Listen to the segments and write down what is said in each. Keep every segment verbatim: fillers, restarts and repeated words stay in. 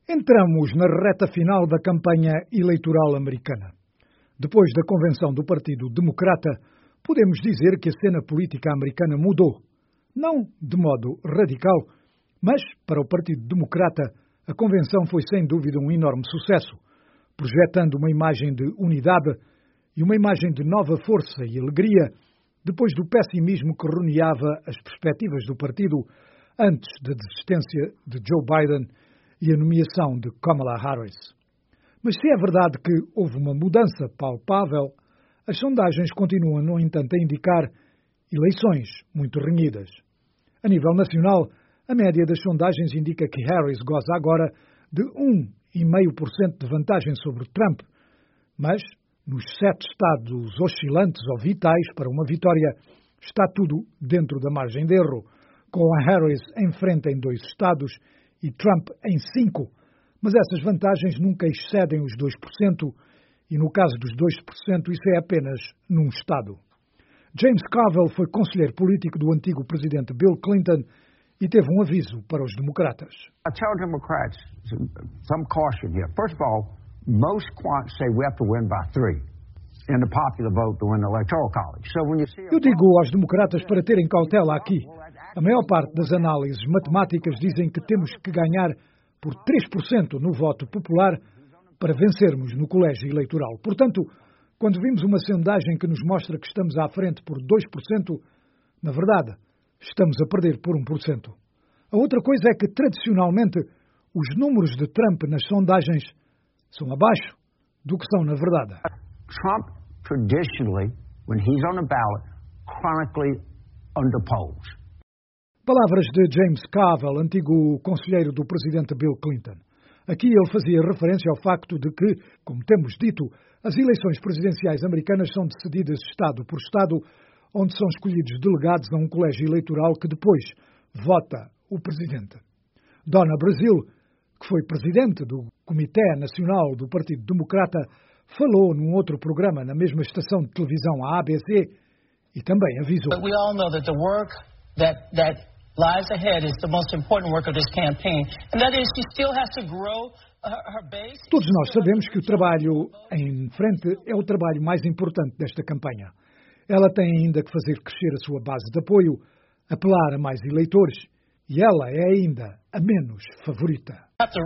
Entramos na reta final da campanha eleitoral americana. Depois da convenção do Partido Democrata, podemos dizer que a cena política americana mudou. Não de modo radical, mas para o Partido Democrata a convenção foi sem dúvida um enorme sucesso, projetando uma imagem de unidade e uma imagem de nova força e alegria depois do pessimismo que rodeava as perspectivas do partido antes da desistência de Joe Biden e a nomeação de Kamala Harris. Mas se é verdade que houve uma mudança palpável, as sondagens continuam, no entanto, a indicar eleições muito renhidas. A nível nacional, a média das sondagens indica que Harris goza agora de um vírgula cinco por cento de vantagem sobre Trump, mas nos sete estados oscilantes ou vitais para uma vitória está tudo dentro da margem de erro, com a Harris em frente em dois estados e Trump em cinco, mas essas vantagens nunca excedem os dois por cento e no caso dos dois por cento isso é apenas num estado. James Carville foi conselheiro político do antigo presidente Bill Clinton e teve um aviso para os democratas. I tell Democrats some caution here. First of all, most quants say we have to win by three in the popular vote to win the electoral college. So when you see Eu digo aos democratas para terem cautela aqui. A maior parte das análises matemáticas dizem que temos que ganhar por três por cento no voto popular para vencermos no colégio eleitoral. Portanto, quando vimos uma sondagem que nos mostra que estamos à frente por dois por cento, na verdade, estamos a perder por um por cento. A outra coisa é que, tradicionalmente, os números de Trump nas sondagens são abaixo do que são na verdade. Trump, traditionally, when he's on the ballot, chronically underpolls. Palavras de James Carville, antigo conselheiro do presidente Bill Clinton. Aqui ele fazia referência ao facto de que, como temos dito, as eleições presidenciais americanas são decididas estado por estado, onde são escolhidos delegados a um colégio eleitoral que depois vota o presidente. Donna Brazile, que foi presidente do Comitê Nacional do Partido Democrata, falou num outro programa na mesma estação de televisão, a A B C, e também avisou. We all know that the work that that lies ahead is the most important work of this campaign, and that is she still has to grow her base. Todos nós sabemos que o trabalho em frente é o trabalho mais importante desta campanha. Ela tem ainda que fazer crescer a sua base de apoio, apelar a mais eleitores, e ela é ainda a menos favorita.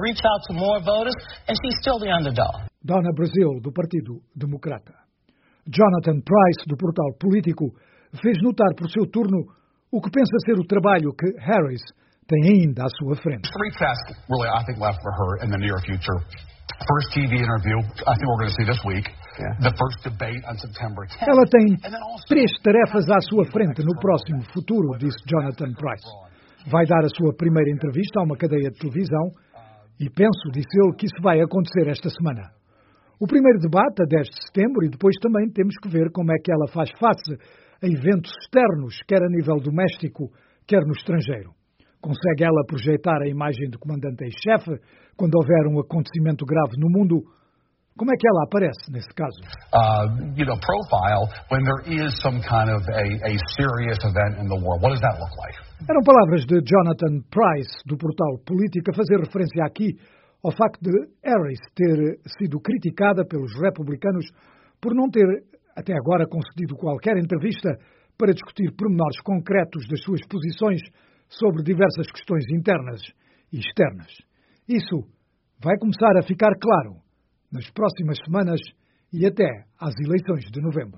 Donna Brazile, do Partido Democrata. Jonathan Price, do portal Político, fez notar por seu turno o que pensa ser o trabalho que Harris tem ainda à sua frente. Three tasks, really, I think, left for her in the near future. First T V interview, I think we're going to see this week. Yeah. The first debate on September tenth. Ela tem três tarefas à sua frente no próximo futuro, disse Jonathan Price. Vai dar a sua primeira entrevista a uma cadeia de televisão e penso, disse ele, que isso vai acontecer esta semana. O primeiro debate a dez de setembro e depois também temos que ver como é que ela faz face a eventos externos, quer a nível doméstico, quer no estrangeiro. Consegue ela projetar a imagem do comandante em chefe quando houver um acontecimento grave no mundo? Como é que ela aparece nesse caso? Uh, you know, profile when there is some kind of a, a serious event in the world. What does that look like? Eram palavras de Jonathan Price, do portal Política, a fazer referência aqui ao facto de Harris ter sido criticada pelos republicanos por não ter, até agora, concedido qualquer entrevista para discutir pormenores concretos das suas posições sobre diversas questões internas e externas. Isso vai começar a ficar claro nas próximas semanas e até às eleições de novembro.